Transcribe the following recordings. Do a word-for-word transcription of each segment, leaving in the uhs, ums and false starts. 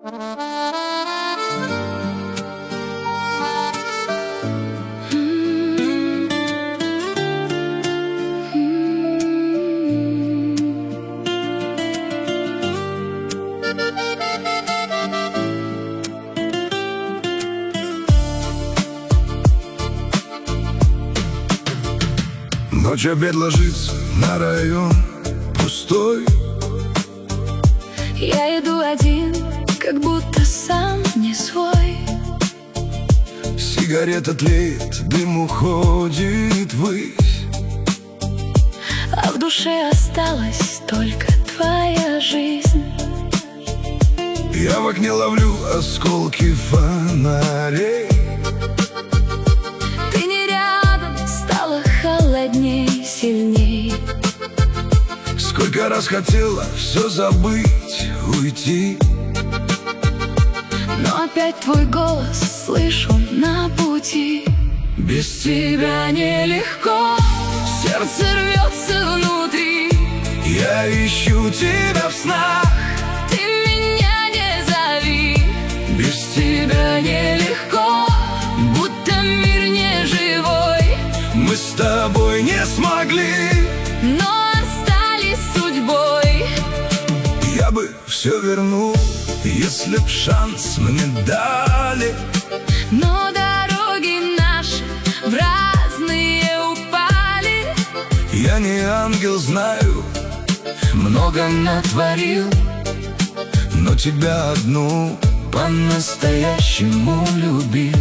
Ночь, обед, ложится на район пустой. Я иду один, как будто сам не свой. Сигарета тлеет, дым уходит ввысь, а в душе осталась только твоя жизнь. Я в окне ловлю осколки фонарей. Ты не рядом, стало холодней, сильней. Сколько раз хотела все забыть, уйти, но опять твой голос слышу на пути. Без тебя нелегко, сердце рвется внутри. Я ищу тебя в снах, ты меня не зови. без тебя нелегко, будто мир не живой. мы с тобой не смогли, но остались судьбой. Я бы все вернул, если б шанс мне дали. Но дороги наши в разные упали. Я не ангел, знаю, много натворил, но тебя одну по-настоящему любил.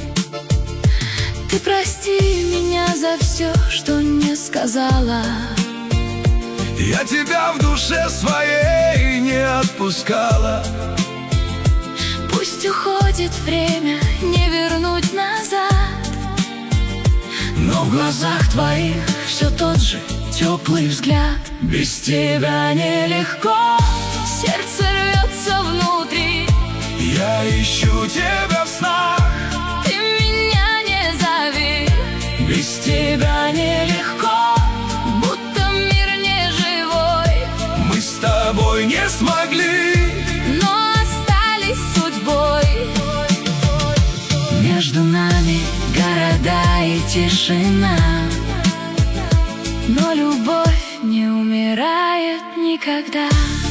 Ты прости меня за все, что не сказала. Я тебя в душе своей не отпускала. Пусть уходит время, не вернуть назад, Но в глазах твоих все тот же теплый взгляд. без тебя нелегко, сердце рвется внутри. Я ищу тебя в снах, ты меня не зови. без тебя нелегко, будто мир не живой. мы с тобой не смогли, но остались судьбой. Между нами города и тишина, но любовь не умирает никогда.